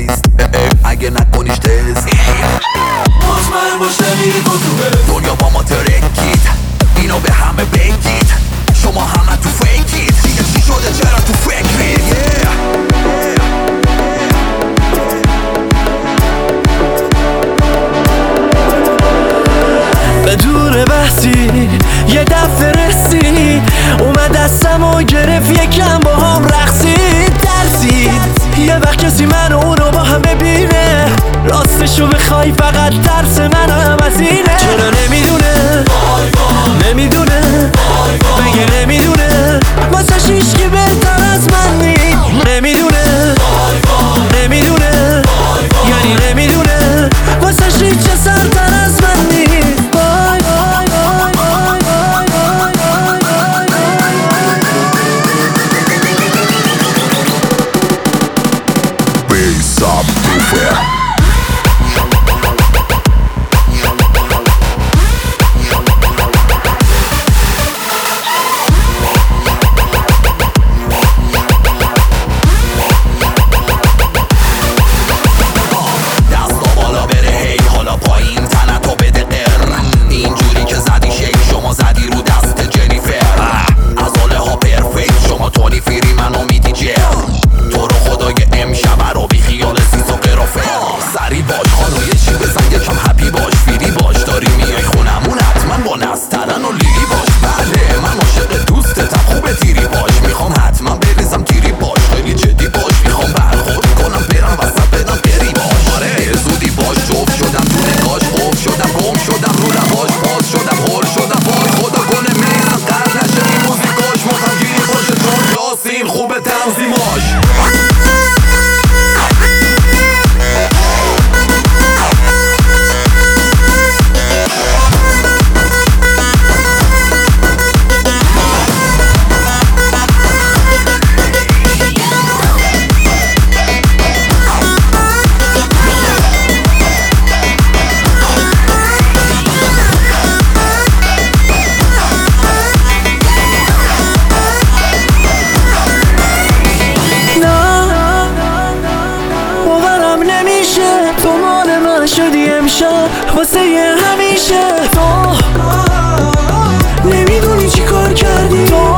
نیست اگه نکنیش تست مطمئن باش نمیری تو دنیا با ما ترکید اینو به همه بگید شما همه تو فیکید دیگه چی شده چرا تو فکرید بدون بحثی یه دفعه رسید اومد دستم و گرفت یکم با هم رقصید ترسید یه وقت کسی من و اونو با هم ببینه راستشو بخوای فقط ترس من هم از اینه چرا نمیدونه نمیدونه مگه نمیدونه واسه هیچکی بهتر از من نیست نمیدونه نمیدونه یعنی نمیدونه واسه هیچ سرتر از من نیست خوبه تنظیماش تو مال من شدی امشب واسه یه همیشه تو نمیدونی چی کار کردی تو